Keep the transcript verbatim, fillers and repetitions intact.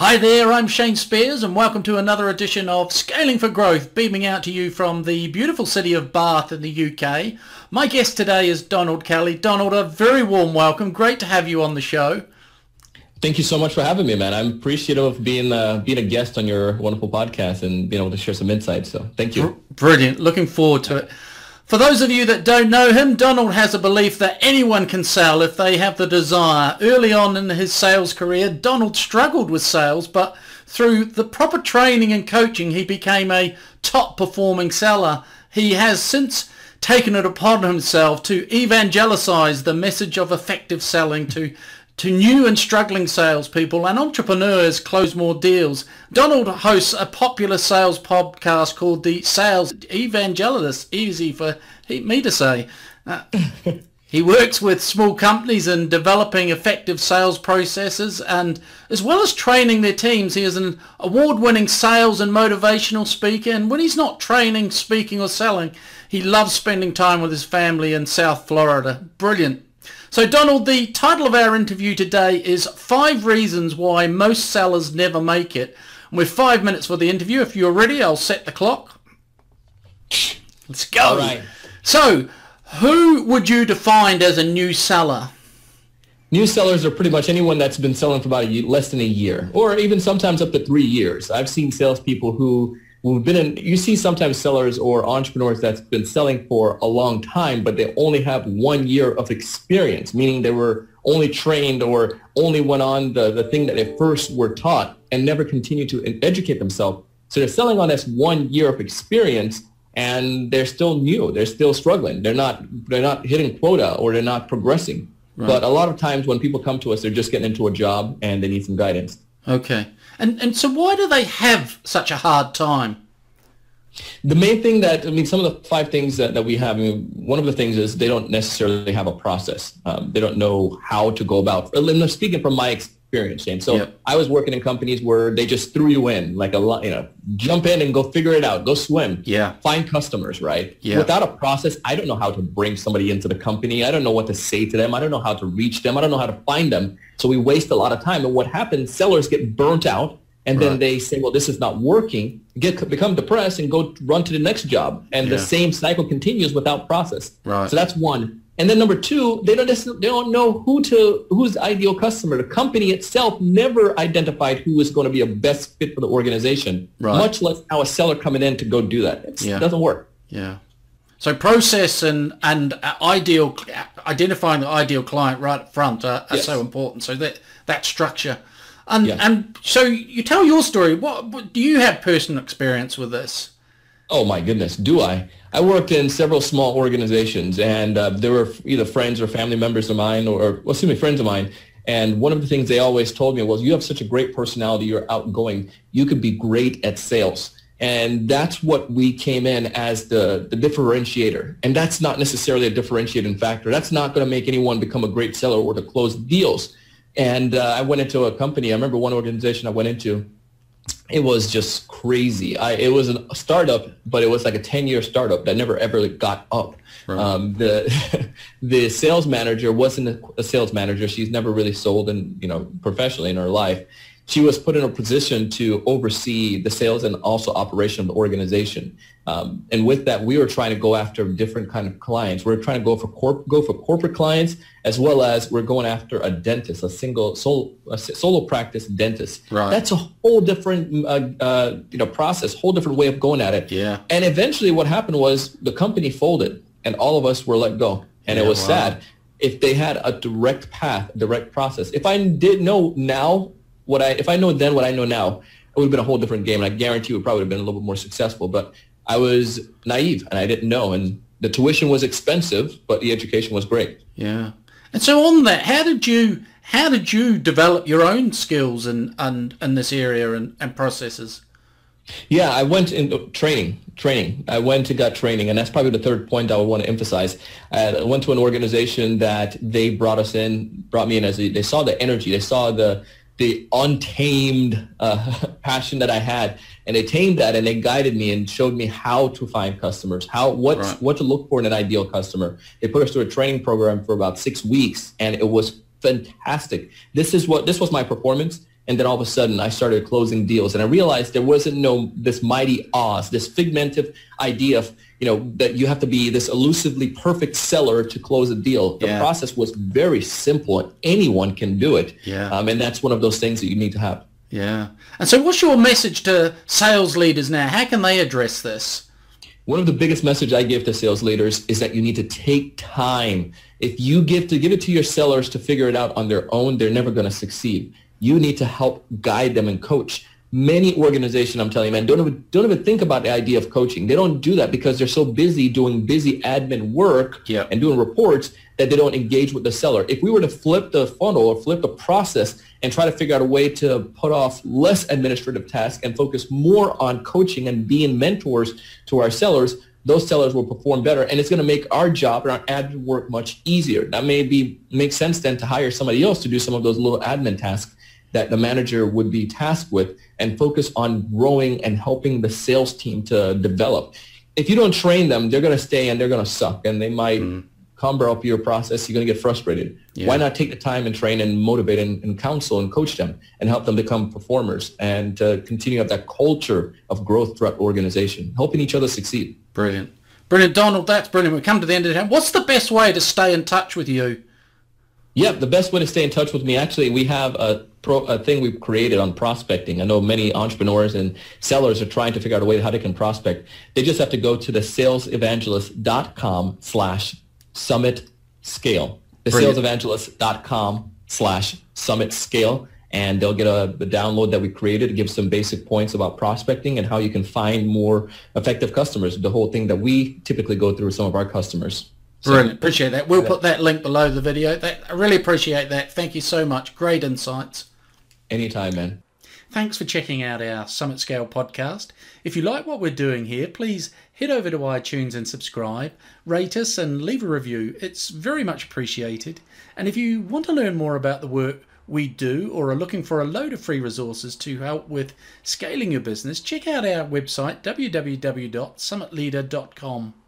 Hi there, I'm Shane Spears and welcome to another edition of Scaling for Growth, beaming out to you from the beautiful city of Bath in the U K. My guest today is Donald Kelly. Donald, a very warm welcome. Great to have you on the show. Thank you so much for having me, man. I'm appreciative of being uh, being a guest on your wonderful podcast and being able to share some insights. So thank you. Brilliant. Looking forward to it. For those of you that don't know him, Donald has a belief that anyone can sell if they have the desire. Early on in his sales career, Donald struggled with sales, but through the proper training and coaching, he became a top-performing seller. He has since taken it upon himself to evangelize the message of effective selling to to new and struggling salespeople and entrepreneurs close more deals. Donald hosts a popular sales podcast called the Sales Evangelist, easy for me to say. Uh, he works with small companies in developing effective sales processes, and as well as training their teams, he is an award-winning sales and motivational speaker, and when he's not training, speaking or selling, he loves spending time with his family in South Florida. Brilliant. So Donald, the title of our interview today is Five Reasons Why Most Sellers Never Make It. And with five minutes for the interview, if you're ready, I'll set the clock. Let's go. All right. So, who would you define as a new seller? New sellers are pretty much anyone that's been selling for about a year, less than a year, or even sometimes up to three years. I've seen salespeople who who've been in, you see sometimes sellers or entrepreneurs that's been selling for a long time, but they only have one year of experience, meaning they were only trained or only went on the, the thing that they first were taught and never continued to educate themselves. So they're selling on this one year of experience and they're still new. They're still struggling. They're not, they're not hitting quota or they're not progressing. Right. But a lot of times when people come to us, they're just getting into a job and they need some guidance. Okay. And and so why do they have such a hard time? The main thing that, I mean, some of the five things that, that we have, I mean, one of the things is they don't necessarily have a process. Um, they don't know how to go about, I'm speaking from my experience, James. So yep. I was working in companies where they just threw you in, like a lot, you know, jump in and go figure it out, go swim, yeah, find customers, right? Yeah. Without a process, I don't know how to bring somebody into the company. I don't know what to say to them. I don't know how to reach them. I don't know how to find them. So we waste a lot of time. And what happens, sellers get burnt out. And then right. they say, well, this is not working, get become depressed and go run to the next job. And yeah. the same cycle continues without process. Right. So that's one. And then number two, they don't just, they don't know who to who's the ideal customer. The company itself never identified who is going to be a best fit for the organization, right. much less how a seller coming in to go do that. It's, yeah. It doesn't work. Yeah. So process and, and ideal, identifying the ideal client right up front are, are yes. so important. So that, that structure. And yeah. and so you tell your story. What, what do you have personal experience with this? Oh my goodness, do I? I worked in several small organizations, and uh, there were either friends or family members of mine, or, or well, excuse me, friends of mine. And one of the things they always told me was, "You have such a great personality. You're outgoing. You could be great at sales." And that's what we came in as the, the differentiator. And that's not necessarily a differentiating factor. That's not going to make anyone become a great seller or to close deals. And uh, I went into a company. I remember one organization I went into. It was just crazy. I, it was a startup, but it was like a ten-year startup that never ever got up. Right. Um, the the sales manager wasn't a sales manager. She's never really sold, in, you know, professionally in her life. She was put in a position to oversee the sales and also operation of the organization. Um, and with that, we were trying to go after different kind of clients. We we're trying to go for corp- go for corporate clients, as well as we're going after a dentist, a single solo, a solo practice dentist. Right. That's a whole different uh, uh, you know process, whole different way of going at it. Yeah. And eventually, what happened was the company folded, and all of us were let go, and yeah, it was wow. sad. If they had a direct path, direct process. If I did know now. What I, if I know then what I know now, it would have been a whole different game, and I guarantee you it probably would have been a little bit more successful. But I was naive, and I didn't know, and the tuition was expensive, but the education was great. Yeah. And so on that, how did you how did you develop your own skills and and in this area and, and processes? Yeah, I went into training. Training. I went and got training, and that's probably the third point I would want to emphasize. I went to an organization that they brought us in, brought me in as a, they saw the energy, they saw the the untamed uh, passion that I had, and they tamed that, and they guided me and showed me how to find customers, how what right. what to look for in an ideal customer. They put us through a training program for about six weeks, and it was fantastic. This is what this was my performance. And then all of a sudden I started closing deals, and I realized there wasn't no this mighty Oz, this figmentive idea of, you know, that you have to be this elusively perfect seller to close a deal. The yeah. process was very simple, and anyone can do it. Yeah. Um, and that's one of those things that you need to have. Yeah. And so what's your message to sales leaders now? How can they address this? One of the biggest message I give to sales leaders is that you need to take time. If you give to give it to your sellers to figure it out on their own, they're never going to succeed. You need to help guide them and coach. Many organizations, I'm telling you, man, don't even, don't even think about the idea of coaching. They don't do that because they're so busy doing busy admin work yep. and doing reports that they don't engage with the seller. If we were to flip the funnel or flip the process and try to figure out a way to put off less administrative tasks and focus more on coaching and being mentors to our sellers, those sellers will perform better, and it's going to make our job and our admin work much easier. That may be make sense then to hire somebody else to do some of those little admin tasks that the manager would be tasked with, and focus on growing and helping the sales team to develop. If you don't train them, they're going to stay and they're going to suck, and they might mm. cumber up your process. You're going to get frustrated. Yeah. Why not take the time and train and motivate and, and counsel and coach them and help them become performers and uh, continue up that culture of growth throughout the organization, helping each other succeed. Brilliant. Brilliant, Donald. That's brilliant. We've come to the end of the time. What's the best way to stay in touch with you? Yeah, the best way to stay in touch with me, actually, we have a, pro, a thing we've created on prospecting. I know many entrepreneurs and sellers are trying to figure out a way how they can prospect. They just have to go to the salesevangelist.com slash summit scale. The salesevangelist.com slash summit scale. And they'll get a, a download that we created. It gives some basic points about prospecting and how you can find more effective customers, the whole thing that we typically go through with some of our customers. Brilliant. Appreciate that. We'll put that link below the video. That, I really appreciate that. Thank you so much. Great insights. Anytime, man. Thanks for checking out our Summit Scale podcast. If you like what we're doing here, please head over to iTunes and subscribe, rate us and leave a review. It's very much appreciated. And if you want to learn more about the work we do or are looking for a load of free resources to help with scaling your business, check out our website, w w w dot summit leader dot com.